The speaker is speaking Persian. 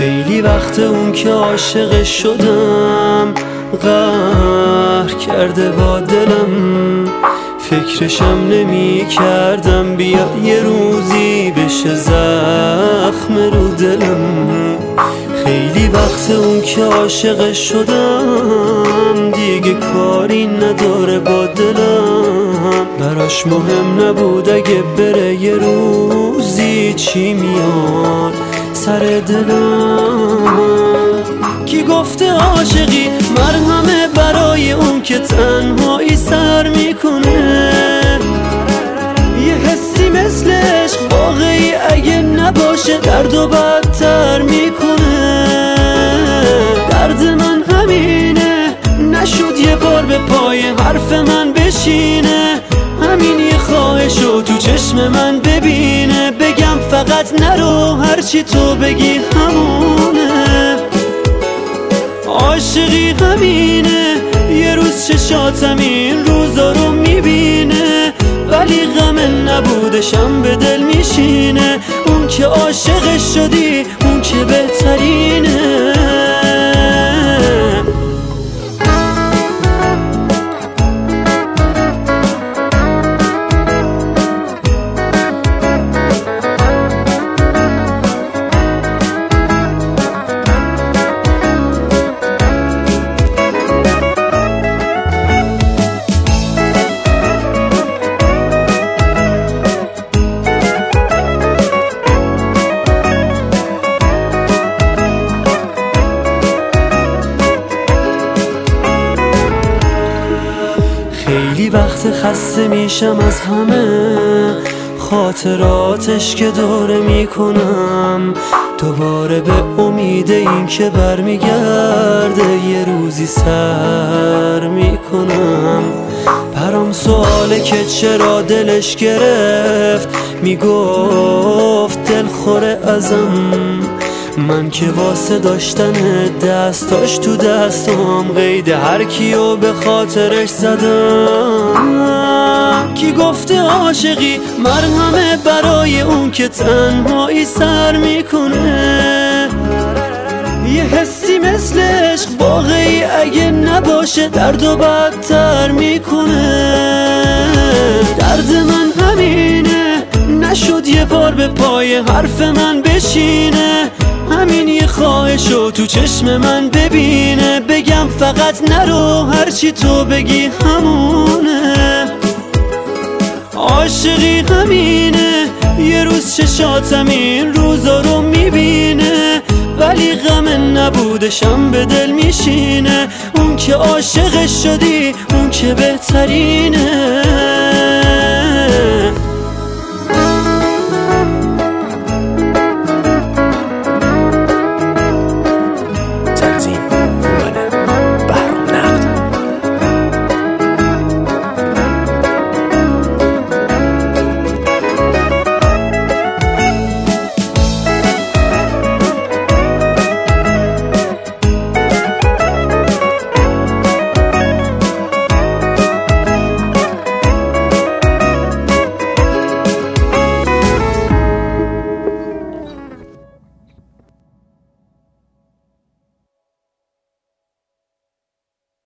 خیلی وقت اون که عاشق شدم قهر کرده با دلم، فکرشم نمی کردم بیا یه روزی بشه زخم رو دلم. خیلی وقت اون که عاشق شدم دیگه کاری نداره با دلم، براش مهم نبود اگه بره یه روزی چی میاد سر دلم. کی گفته عاشقی مرهمه برای اون که تنهایی سر میکنه؟ یه حسی مثل عشق واقعی اگه نباشه درد و بدتر میکنه. درد من همینه، نشد یه بار به پای حرف من بشینه. همین یه خواهشو تو چشم من ببینه، بگم فقط نرو هرچی تو بگی همونه. عاشقی همینه، یه روز چشاتم این روزا رو میبینه، ولی غم نبودشم به دل میشینه. اون که عاشق شدی اون که بهترینه. خیلی وقت خسته میشم از همه خاطراتش که دوره میکنم، دوباره به امید این که برمیگرده یه روزی سر میکنم. برام سواله که چرا دلش گرفت، میگفت دلخوره ازم. من که واسه داشتن دستاش تو دستم قید هر کیو به خاطرش زدم. کی گفته عاشقی مرهمه برای اون که تنهایی سر میکنه؟ یه حسی مثل عشق واقعی اگه نباشه درد و بدتر میکنه. درد من همینه، نشد یه بار به پای حرف من بشینه. همین یه خواهشو تو چشم من ببینه، بگم فقط نرو هرچی تو بگی همونه. عاشقی همینه، یه روز چشاتم این روزا رو میبینه، ولی غم نبودشم به دل میشینه. اون که عاشق شدی اون که بهترینه.